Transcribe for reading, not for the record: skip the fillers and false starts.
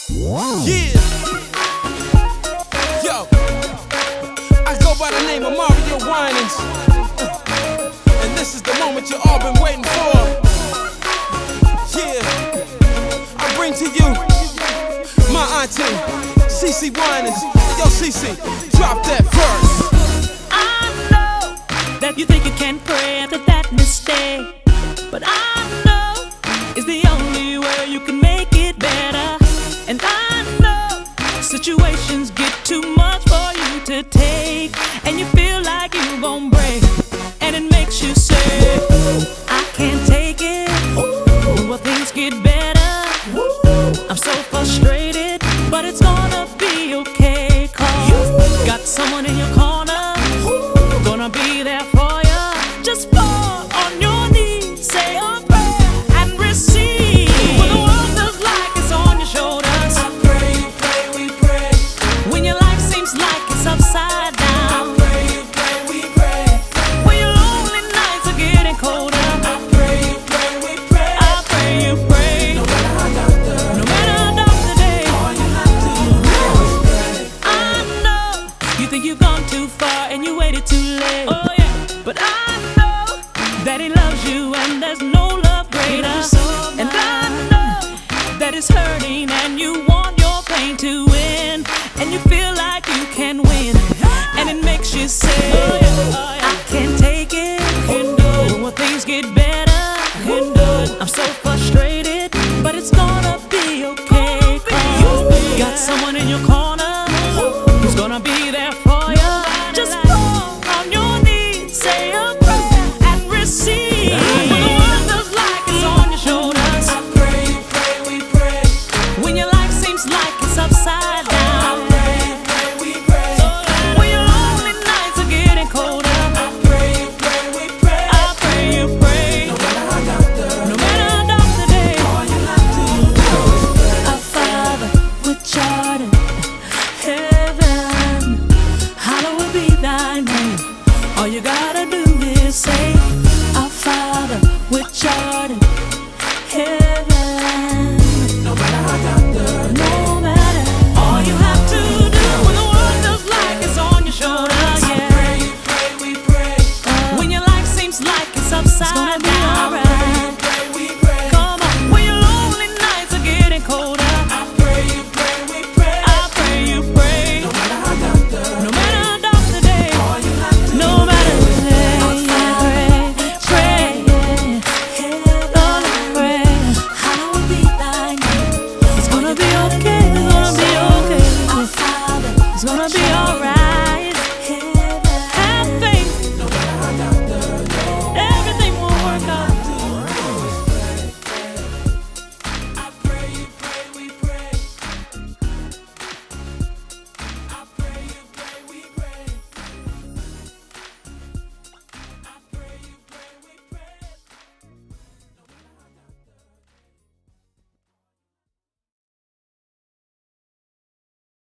Yeah. Yo, I go by the name of Mario Winans, and this is the moment you all been waiting for. Yeah, I bring to you my auntie, CeCe Winans. Yo, CeCe, drop that verse. I know that you think you can pray after that mistake, but I know it's the only way you can make it better. And I know situations get too much for you to take, and you feel like you gon' break, and it makes you say, I can't take it. Will things get better? I'm so frustrated, but it's gonna be okay, 'cause you got someone in your corner, gonna be there for you. Just fall on your knees, say a prayer and receive. When the world feels like it's on your shoulders, I pray, you pray, we pray. When your life seems like it's upside down, I pray, you pray, we pray. When your lonely nights are getting colder, I pray, you pray, we pray. I pray, you pray. No matter how dark the day, all you have to do is pray. I know you think you've gone too far and you waited too late. Oh yeah, but I know that He loves you and there's no love greater. And I know that it's hurting and you want your pain to win, and you feel like you can win, and it makes you say, I can't take it. When things get better, I'm so frustrated, but it's gonna be okay, 'cause you got someone in your corner who's gonna be